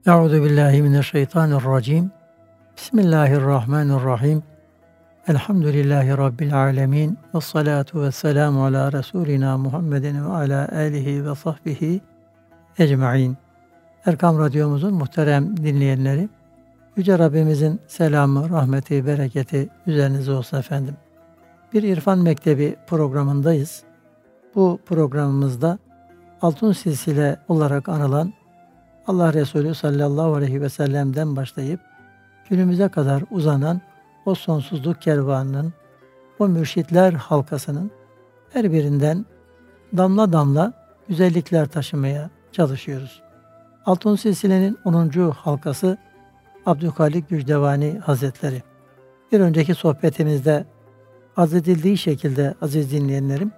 Euzu billahi mineşşeytanirracim. Bismillahirrahmanirrahim. Elhamdülillahi rabbil alamin. Ves salatu vesselamu ala resulina Muhammedin ve ala alihi ve sahbihi ecmaîn. Erkam Radyomuzun muhterem dinleyenleri, Yüce Rabbimizin selamı, rahmeti, bereketi üzerinize olsun efendim. Bir İrfan Mektebi programındayız. Bu programımızda Altın Silsile olarak anılan Allah Resulü sallallahu aleyhi ve sellem'den başlayıp günümüze kadar uzanan o sonsuzluk kervanının, o mürşitler halkasının her birinden damla damla güzellikler taşımaya çalışıyoruz. Altın Silsile'nin 10. halkası Abdülhalik Gücdevani Hazretleri. Bir önceki sohbetimizde arz edildiği şekilde aziz dinleyenlerim,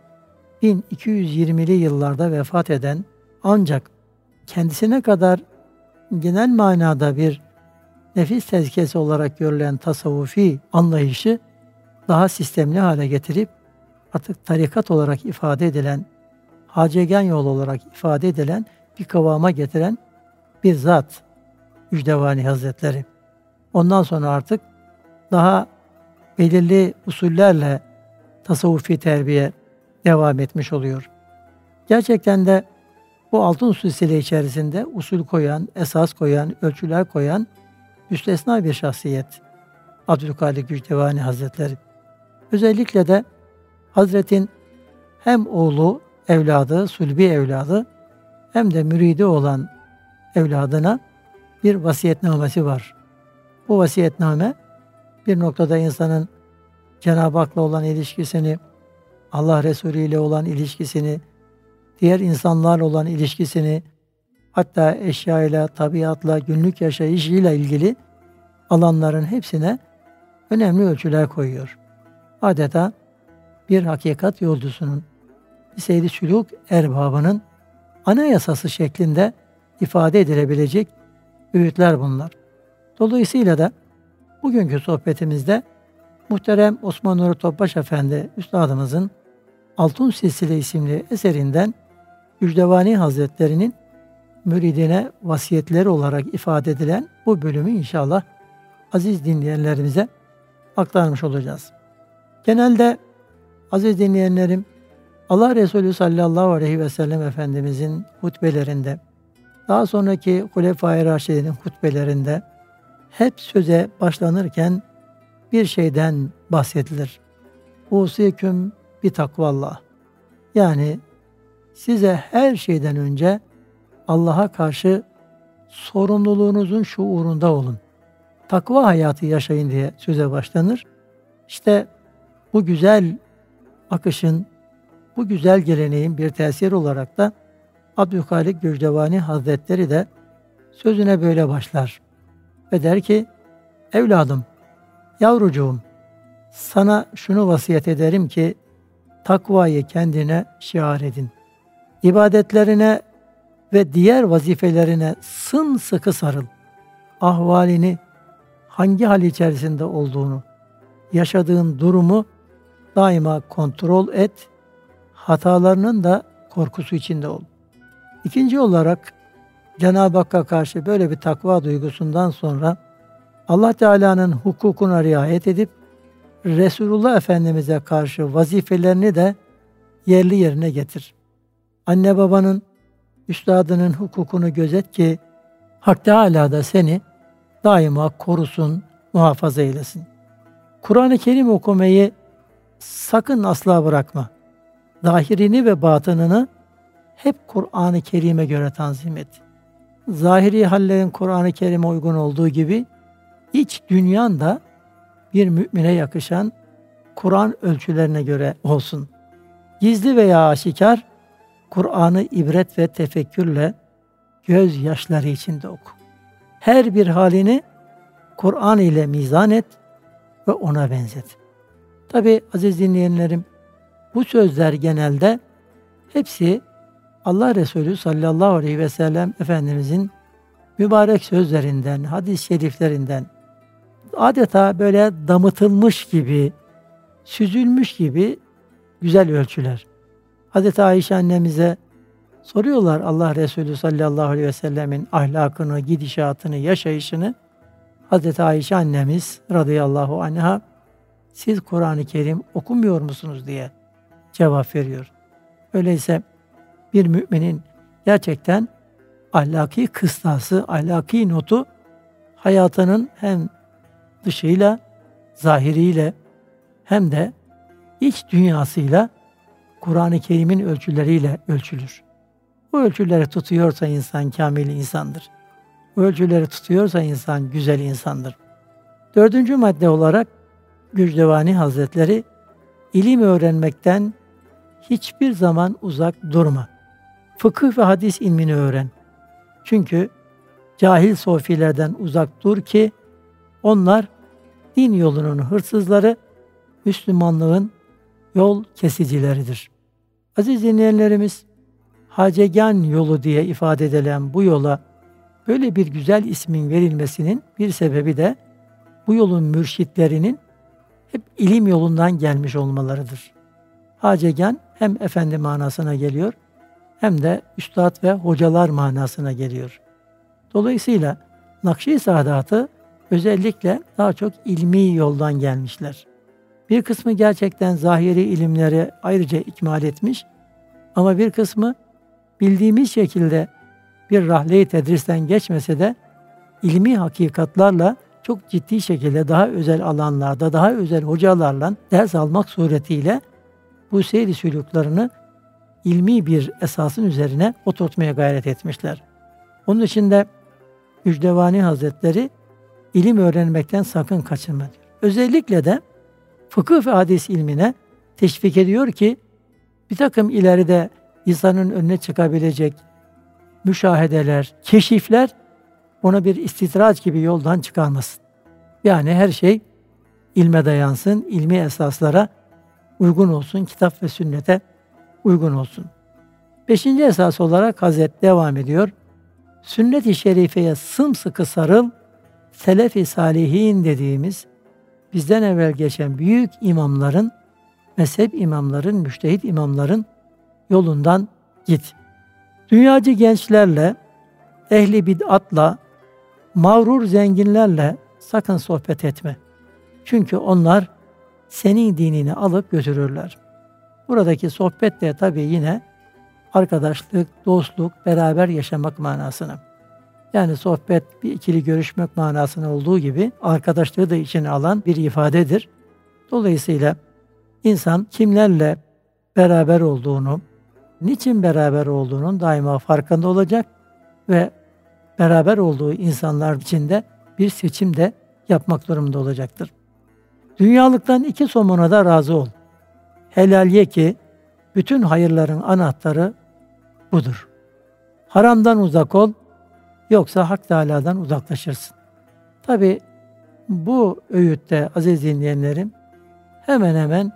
1220'li yıllarda vefat eden ancak kendisine kadar genel manada bir nefis tezkiyesi olarak görülen tasavvufi anlayışı daha sistemli hale getirip artık tarikat olarak ifade edilen, hacegen yolu olarak ifade edilen bir kıvama getiren bir zat Gücdevani Hazretleri. Ondan sonra artık daha belirli usullerle tasavvufi terbiye devam etmiş oluyor. Gerçekten de bu altın silsile içerisinde usul koyan, esas koyan, ölçüler koyan müstesna bir şahsiyet Abdülhalik Gücdevani Hazretleri. Özellikle de Hazretin hem oğlu, evladı, sulbi evladı hem de müridi olan evladına bir vasiyetnamesi var. Bu vasiyetname bir noktada insanın Cenab-ı Hak'la olan ilişkisini, Allah Resulü ile olan ilişkisini, diğer insanlarla olan ilişkisini, hatta eşyayla, tabiatla, günlük yaşayışıyla ilgili alanların hepsine önemli ölçüler koyuyor. Adeta bir hakikat yolcusunun, bir seyri sülûk erbabının anayasası şeklinde ifade edilebilecek öğütler bunlar. Dolayısıyla da bugünkü sohbetimizde muhterem Osman Nuri Topbaş Efendi Üstadımızın Altın Silsile isimli eserinden Gücdevani Hazretleri'nin müridine vasiyetleri olarak ifade edilen bu bölümü inşallah aziz dinleyenlerimize aktarmış olacağız. Genelde aziz dinleyenlerim, Allah Resulü sallallahu aleyhi ve sellem Efendimizin hutbelerinde, daha sonraki Hulefai Raşidinin hutbelerinde hep söze başlanırken bir şeyden bahsedilir. Usiküm bi takvallah. Yani size her şeyden önce Allah'a karşı sorumluluğunuzun şuurunda olun. Takva hayatı yaşayın diye söze başlanır. İşte bu güzel akışın, bu güzel geleneğin bir tesiri olarak da Abdülhalik Gücdevani Hazretleri de sözüne böyle başlar. Ve der ki, evladım, yavrucuğum, sana şunu vasiyet ederim ki, takvayı kendine şiar edin. İbadetlerine ve diğer vazifelerine sımsıkı sarıl. Ahvalini, hangi hal içerisinde olduğunu, yaşadığın durumu daima kontrol et, hatalarının da korkusu içinde ol. İkinci olarak Cenab-ı Hakk'a karşı böyle bir takva duygusundan sonra Allah Teala'nın hukukuna riayet edip Resulullah Efendimiz'e karşı vazifelerini de yerli yerine getir. Anne babanın, üstadının hukukunu gözet ki Hak Teala da seni daima korusun, muhafaza eylesin. Kur'an-ı Kerim okumayı sakın asla bırakma. Zahirini ve batınını hep Kur'an-ı Kerim'e göre tanzim et. Zahiri hallerin Kur'an-ı Kerim'e uygun olduğu gibi iç dünyan da bir mümine yakışan Kur'an ölçülerine göre olsun. Gizli veya aşikar Kur'an'ı ibret ve tefekkürle gözyaşları içinde oku. Her bir halini Kur'an ile mizan et ve ona benzet. Tabi aziz dinleyenlerim, bu sözler genelde hepsi Allah Resulü sallallahu aleyhi ve sellem Efendimizin mübarek sözlerinden, hadis-i şeriflerinden adeta böyle damıtılmış gibi, süzülmüş gibi güzel ölçüler. Hazreti Ayşe annemize Soruyorlar Allah Resulü sallallahu aleyhi ve sellemin ahlakını, gidişatını, yaşayışını. Hazreti Ayşe annemiz radıyallahu anha, siz Kur'an-ı Kerim okumuyor musunuz diye cevap veriyor. Öyleyse bir müminin gerçekten ahlaki kıstası, ahlaki notu hayatının hem dışıyla, zahiriyle hem de iç dünyasıyla Kur'an-ı Kerim'in ölçüleriyle ölçülür. Bu ölçüleri tutuyorsa insan kamil insandır. Bu ölçüleri tutuyorsa insan güzel insandır. 4. madde olarak Gücdevani Hazretleri, ilim öğrenmekten hiçbir zaman uzak durma. Fıkıh ve hadis ilmini öğren. Çünkü cahil sofilerden uzak dur ki onlar din yolunun hırsızları, Müslümanlığın yol kesicileridir. Aziz dinleyenlerimiz, Hacegan yolu diye ifade edilen bu yola böyle bir güzel ismin verilmesinin bir sebebi de bu yolun mürşitlerinin hep ilim yolundan gelmiş olmalarıdır. Hacegan hem efendi manasına geliyor hem de üstad ve hocalar manasına geliyor. Dolayısıyla Nakşi Sadat'ı özellikle daha çok ilmi yoldan gelmişler. Bir kısmı gerçekten zahiri ilimleri ayrıca ikmal etmiş ama bir kısmı bildiğimiz şekilde bir rahle-i tedristen geçmese de ilmi hakikatlarla çok ciddi şekilde daha özel alanlarda, daha özel hocalarla ders almak suretiyle bu seyri sülüklerini ilmi bir esasın üzerine oturtmaya gayret etmişler. Onun için de Gücdevani Hazretleri ilim öğrenmekten sakın kaçınma diyor. Özellikle de fıkıh ve hadis ilmine teşvik ediyor ki bir takım ileride insanın önüne çıkabilecek müşahedeler, keşifler ona bir istidraç gibi yoldan çıkarmasın. Yani her şey ilme dayansın, ilmi esaslara uygun olsun, kitap ve sünnete uygun olsun. 5. esas olarak Hazret devam ediyor. Sünnet-i şerifeye sımsıkı sarıl, selef-i salihin dediğimiz bizden evvel geçen büyük imamların, mezhep imamların, müştehit imamların yolundan git. Dünyacı gençlerle, ehli bid'atla, mağrur zenginlerle sakın sohbet etme. Çünkü onlar senin dinini alıp götürürler. Buradaki sohbet de tabii yine arkadaşlık, dostluk, beraber yaşamak manasına. Yani sohbet bir ikili görüşmek manasına olduğu gibi arkadaşlığı da içine alan bir ifadedir. Dolayısıyla insan kimlerle beraber olduğunu, niçin beraber olduğunun daima farkında olacak ve beraber olduğu insanlar içinde bir seçim de yapmak durumunda olacaktır. Dünyalıktan 2 somuna da razı ol. Helal ye ki bütün hayırların anahtarı budur. Haramdan uzak ol, yoksa Hak Teâlâ'dan uzaklaşırsın. Tabi bu öğütte aziz dinleyenlerim hemen hemen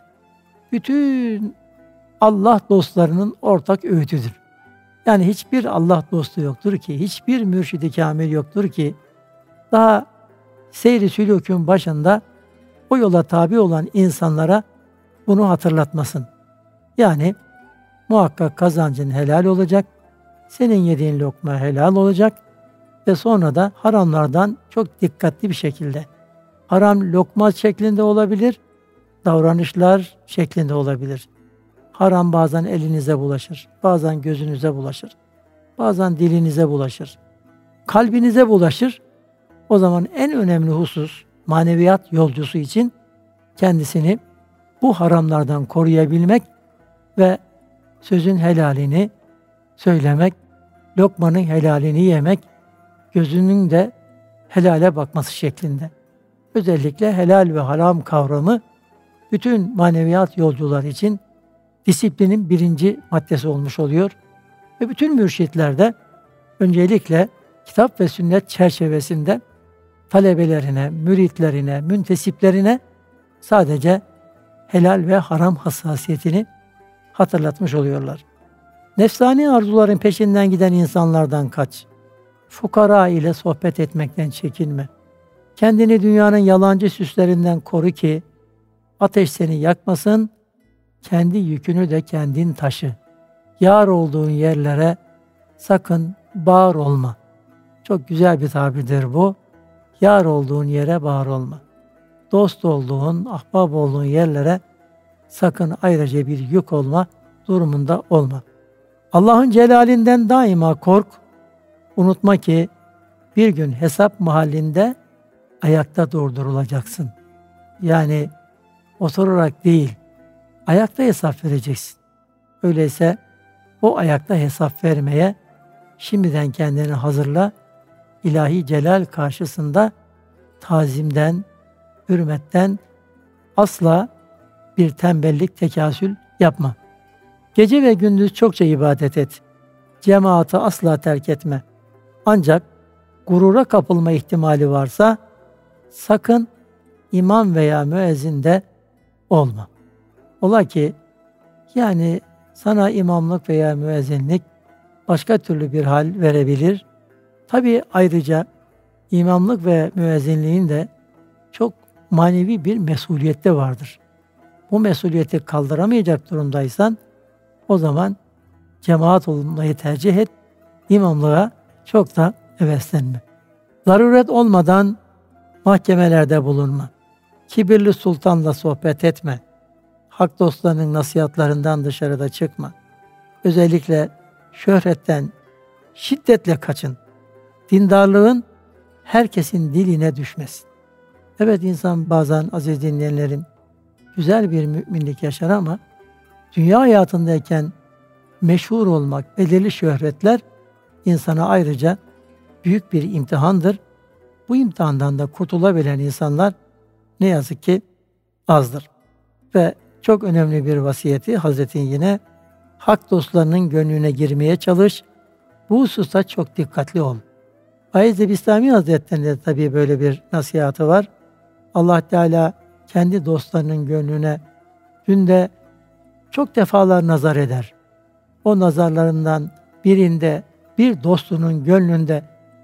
bütün Allah dostlarının ortak öğütüdür. Yani hiçbir Allah dostu yoktur ki, hiçbir mürşid-i kamil yoktur ki daha seyri sülûkün başında o yola tabi olan insanlara bunu hatırlatmasın. Yani muhakkak kazancın helal olacak, senin yediğin lokma helal olacak ve sonra da haramlardan çok dikkatli bir şekilde, haram lokma şeklinde olabilir, davranışlar şeklinde olabilir. Haram bazen elinize bulaşır, bazen gözünüze bulaşır, bazen dilinize bulaşır, kalbinize bulaşır. O zaman en önemli husus maneviyat yolcusu için kendisini bu haramlardan koruyabilmek ve sözün helalini söylemek, lokmanın helalini yemek, gözünün de helale bakması şeklinde. Özellikle helal ve haram kavramı bütün maneviyat yolcular için disiplinin 1. maddesi olmuş oluyor. Ve bütün mürşitler de öncelikle kitap ve sünnet çerçevesinde talebelerine, müritlerine, müntesiplerine sadece helal ve haram hassasiyetini hatırlatmış oluyorlar. Nefsani arzuların peşinden giden insanlardan kaç. Fukara ile sohbet etmekten çekinme. Kendini dünyanın yalancı süslerinden koru ki ateş seni yakmasın, kendi yükünü de kendin taşı. Yar olduğun yerlere sakın bağır olma. Çok güzel bir tabirdir bu. Yar olduğun yere bağır olma. Dost olduğun, ahbap olduğun yerlere sakın ayrıca bir yük olma durumunda olma. Allah'ın celalinden daima kork. Unutma ki bir gün hesap mahallinde ayakta durdurulacaksın. Yani oturarak değil, ayakta hesap vereceksin. Öyleyse o ayakta hesap vermeye şimdiden kendini hazırla. İlahi celal karşısında tazimden, hürmetten asla bir tembellik, tekasül yapma. Gece ve gündüz çokça ibadet et. Cemaati asla terk etme. Ancak gurura kapılma ihtimali varsa sakın imam veya müezzin de olma. Ola ki yani sana imamlık veya müezzinlik başka türlü bir hal verebilir. Tabii ayrıca imamlık ve müezzinliğin de çok manevi bir mesuliyeti vardır. Bu mesuliyeti kaldıramayacak durumdaysan o zaman cemaat olmayı tercih et, imamlığa çok da heveslenme. Zaruret olmadan mahkemelerde bulunma. Kibirli sultanla sohbet etme. Hak dostlarının nasihatlarından dışarıda çıkma. Özellikle şöhretten şiddetle kaçın. Dindarlığın herkesin diline düşmesin. Evet, insan bazen aziz dinleyenlerim güzel bir müminlik yaşar ama dünya hayatındayken meşhur olmak, belirli şöhretler insana ayrıca büyük bir imtihandır. Bu imtihandan da kurtulabilen insanlar ne yazık ki azdır. Ve çok önemli bir vasiyeti Hazretin yine hak dostlarının gönlüne girmeye çalış. Bu hususta çok dikkatli ol. Bayezid Bistami Hazretleri'nde de tabii böyle bir nasihatı var. Allah Teala kendi dostlarının gönlüne günde çok defalar nazar eder. O nazarlarından birinde bir dostunun gönlünde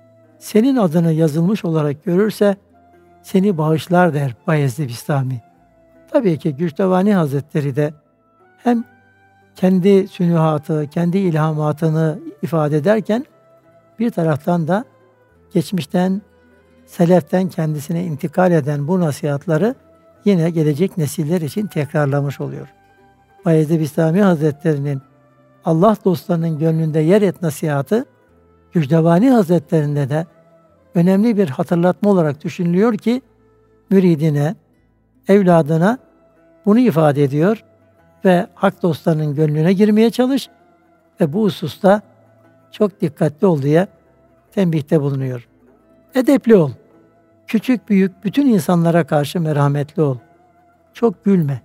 senin adını yazılmış olarak görürse seni bağışlar der Bayezid Bistami. Tabii ki Güçtevani Hazretleri de hem kendi sünühatı, kendi ilhamatını ifade ederken bir taraftan da geçmişten, seleften kendisine intikal eden bu nasihatları yine gelecek nesiller için tekrarlamış oluyor. Bayezid Bistami Hazretleri'nin Allah dostlarının gönlünde yer et nasihatı, Güçtevani Hazretlerinde de önemli bir hatırlatma olarak düşünülüyor ki, müridine, evladına bunu ifade ediyor ve hak dostlarının gönlüne girmeye çalış ve bu hususta çok dikkatli ol diye tembihte bulunuyor. Edepli ol. Küçük büyük bütün insanlara karşı merhametli ol. Çok gülme.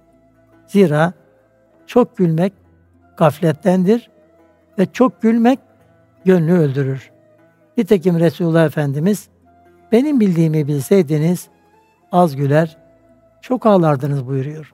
Zira çok gülmek gaflettendir ve çok gülmek gönlü öldürür. Nitekim Resulullah Efendimiz, benim bildiğimi bilseydiniz az güler, çok ağlardınız buyuruyor.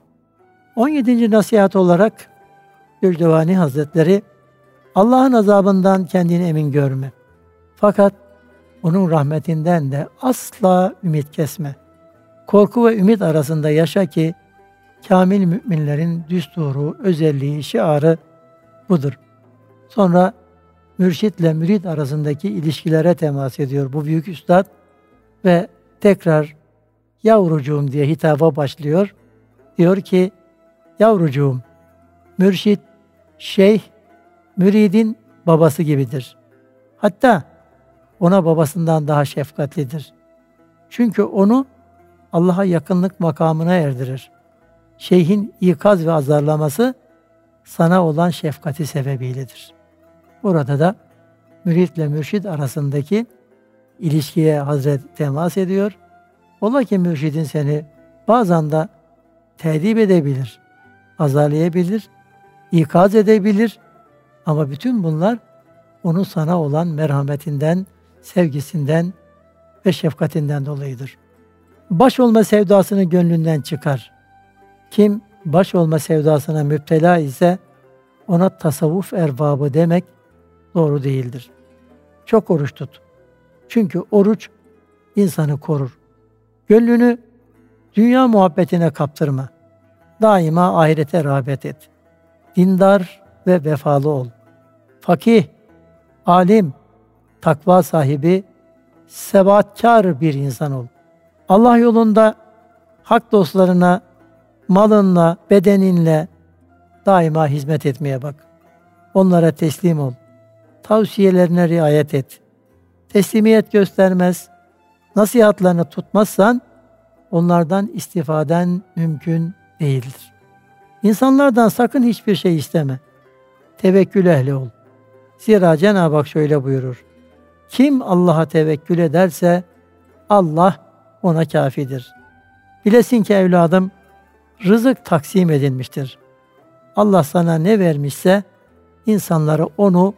17. nasihat olarak Güçtevani Hazretleri, Allah'ın azabından kendini emin görme. Fakat onun rahmetinden de asla ümit kesme. Korku ve ümit arasında yaşa ki kamil müminlerin düsturu, özelliği, şiarı budur. Sonra mürşitle mürid arasındaki ilişkilere temas ediyor bu büyük üstad ve tekrar yavrucuğum diye hitaba başlıyor. Diyor ki, yavrucuğum, mürşit, şeyh, müridin babası gibidir. Hatta ona babasından daha şefkatlidir. Çünkü onu Allah'a yakınlık makamına erdirir. Şeyhin ikaz ve azarlaması sana olan şefkati sebebiyledir. Burada da müritle mürşid arasındaki ilişkiye Hazret temas ediyor. Ola ki mürşidin seni bazen de tedip edebilir, azarlayabilir, ikaz edebilir ama bütün bunlar onun sana olan merhametinden, sevgisinden ve şefkatinden dolayıdır. Baş olma sevdasını gönlünden çıkar. Kim baş olma sevdasına müptela ise ona tasavvuf erbabı demek doğru değildir. Çok oruç tut. Çünkü oruç insanı korur. Gönlünü dünya muhabbetine kaptırma. Daima ahirete rağbet et. Dindar ve vefalı ol. fakih, alim, takva sahibi, sebatkar bir insan ol. Allah yolunda hak dostlarına malınla, bedeninle daima hizmet etmeye bak. Onlara teslim ol. Tavsiyelerine riayet et. Teslimiyet göstermez, nasihatlarını tutmazsan onlardan istifaden mümkün değildir. İnsanlardan sakın hiçbir şey isteme. Tevekkül ehli ol. Zira Cenab-ı Hak şöyle buyurur: kim Allah'a tevekkül ederse Allah ona kâfidir. Bilesin ki evladım, rızık taksim edilmiştir. Allah sana ne vermişse insanlara onu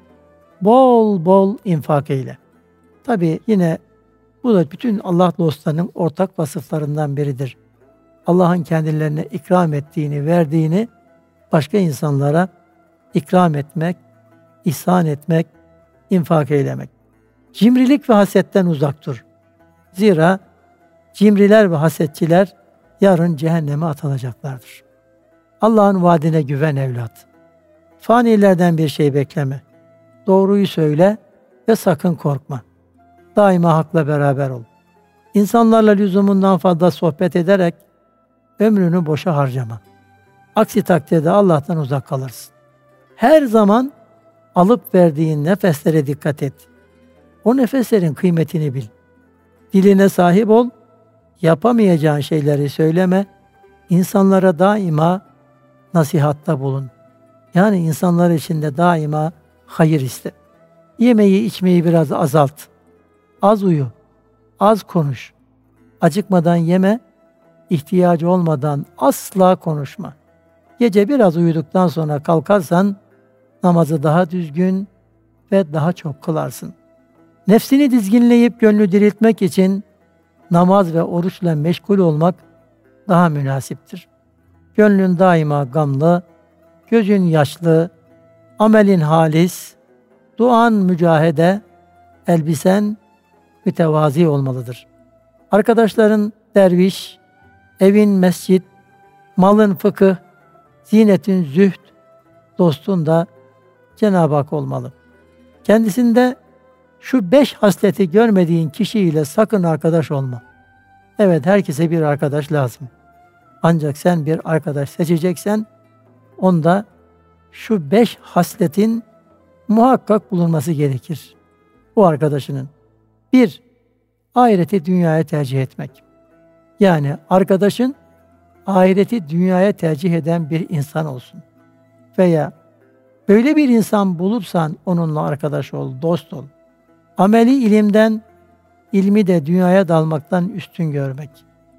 bol bol infak eyle. Tabi yine bu da bütün Allah dostlarının ortak vasıflarından biridir. Allah'ın kendilerine ikram ettiğini, verdiğini başka insanlara ikram etmek, ihsan etmek, infak eylemek. Cimrilik ve hasetten uzak dur. Zira cimriler ve hasetçiler yarın cehenneme atılacaklardır. Allah'ın vaadine güven evlat. Fanilerden bir şey bekleme. Doğruyu söyle ve sakın korkma. Daima hakla beraber ol. İnsanlarla lüzumundan fazla sohbet ederek ömrünü boşa harcama. Aksi takdirde Allah'tan uzak kalırsın. Her zaman alıp verdiğin nefeslere dikkat et. O nefeslerin kıymetini bil. Diline sahip ol, yapamayacağın şeyleri söyleme, insanlara daima nasihatta bulun. Yani insanlar içinde daima hayır iste. Yemeği içmeyi biraz azalt. Az uyu, az konuş. Acıkmadan yeme, ihtiyacı olmadan asla konuşma. Gece biraz uyuduktan sonra kalkarsan namazı daha düzgün ve daha çok kılarsın. Nefsini dizginleyip gönlü diriltmek için namaz ve oruçla meşgul olmak daha münasiptir. Gönlün daima gamlı, gözün yaşlı, amelin halis, duan mücahede, elbisen mütevazi olmalıdır. Arkadaşların derviş, evin mescit, malın fıkıh, zinetin zühd, dostun da Cenab-ı Hak olmalı. Kendisinde şu 5 hasleti görmediğin kişiyle sakın arkadaş olma. Evet, herkese bir arkadaş lazım. Ancak sen bir arkadaş seçeceksen onda şu 5 hasletin muhakkak bulunması gerekir. Bu arkadaşının. 1. Ahireti dünyaya tercih etmek. Yani arkadaşın ahireti dünyaya tercih eden bir insan olsun. Veya böyle bir insan bulursan onunla arkadaş ol, dost ol. Ameli ilimden, ilmi de dünyaya dalmaktan üstün görmek.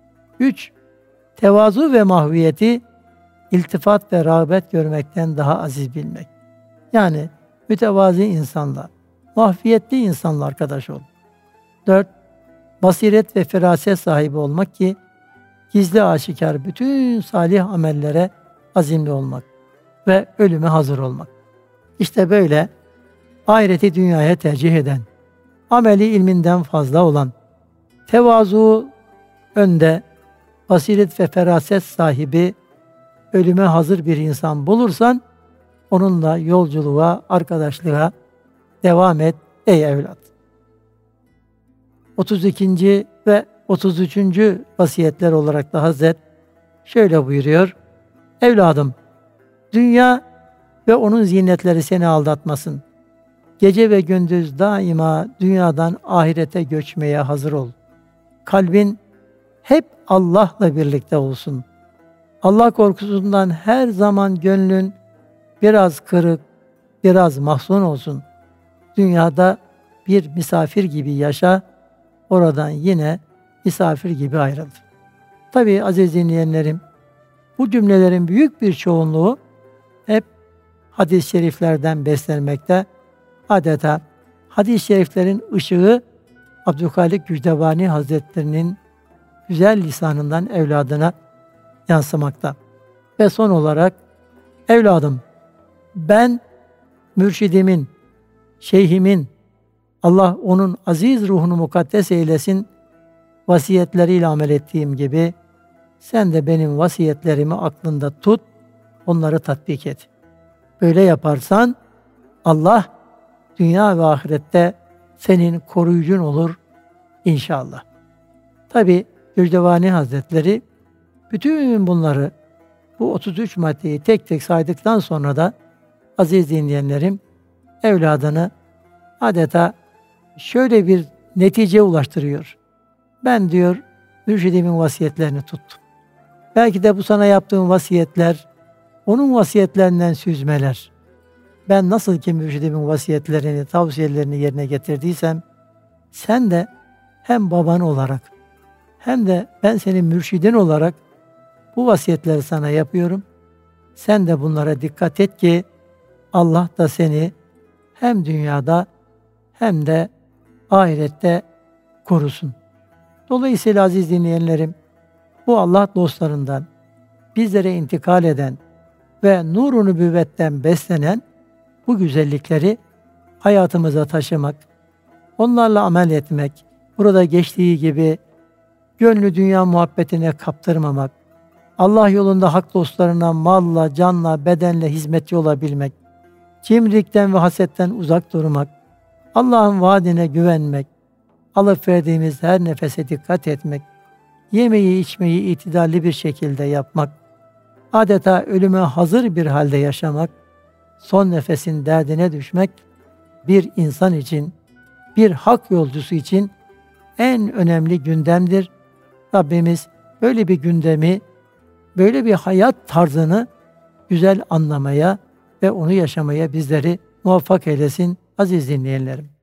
3. Tevazu ve mahviyeti iltifat ve rağbet görmekten daha aziz bilmek. Yani mütevazi insanla, mahfiyetli insanla arkadaş ol. 4. Basiret ve feraset sahibi olmak ki gizli aşikar bütün salih amellere azimli olmak ve ölüme hazır olmak. İşte böyle ahireti dünyaya tercih eden, ameli ilminden fazla olan, tevazu önde, basiret ve feraset sahibi, ölüme hazır bir insan bulursan, onunla yolculuğa, arkadaşlığa devam et ey evlat. 32. ve 33. vasiyetler olarak da Hazret şöyle buyuruyor: evladım, dünya ve onun zinetleri seni aldatmasın. Gece ve gündüz daima dünyadan ahirete göçmeye hazır ol. Kalbin hep Allah'la birlikte olsun. Allah korkusundan her zaman gönlün biraz kırık, biraz mahzun olsun. Dünyada bir misafir gibi yaşa, oradan yine misafir gibi ayrıl. Tabii aziz dinleyenlerim, bu cümlelerin büyük bir çoğunluğu hep hadis-i şeriflerden beslenmekte. Adeta hadis-i şeriflerin ışığı Abdülhalik Gücdevani Hazretlerinin güzel lisanından evladına yansımakta. Ve son olarak, evladım, ben mürşidimin, şeyhimin, Allah onun aziz ruhunu mukaddes eylesin, vasiyetleriyle amel ettiğim gibi sen de benim vasiyetlerimi aklında tut, onları tatbik et. Böyle yaparsan Allah dünya ve ahirette senin koruyucun olur inşallah. Tabi Gücdevani Hazretleri bütün bunları, bu 33 maddeyi tek tek saydıktan sonra da aziz dinleyenlerim, evladını adeta şöyle bir neticeye ulaştırıyor. Ben diyor mürşidimin vasiyetlerini tuttum. Belki de bu sana yaptığım vasiyetler onun vasiyetlerinden süzmeler. Ben nasıl ki mürşidimin vasiyetlerini, tavsiyelerini yerine getirdiysem, sen de hem baban olarak hem de ben senin mürşidin olarak bu vasiyetleri sana yapıyorum. Sen de bunlara dikkat et ki Allah da seni hem dünyada hem de ahirette korusun. Dolayısıyla aziz dinleyenlerim, bu Allah dostlarından bizlere intikal eden ve nur-u nübüvvetten beslenen bu güzellikleri hayatımıza taşımak, onlarla amel etmek, burada geçtiği gibi gönlü dünya muhabbetine kaptırmamak, Allah yolunda hak dostlarına malla, canla, bedenle hizmetçi olabilmek, cimrilikten ve hasetten uzak durmak, Allah'ın vaadine güvenmek, alıp verdiğimiz her nefese dikkat etmek, yemeği içmeyi itidalli bir şekilde yapmak, adeta ölüme hazır bir halde yaşamak, son nefesin derdine düşmek, bir insan için, bir hak yolcusu için en önemli gündemdir. Rabbimiz böyle bir gündemi, böyle bir hayat tarzını güzel anlamaya ve onu yaşamaya bizleri muvaffak eylesin aziz dinleyenlerim.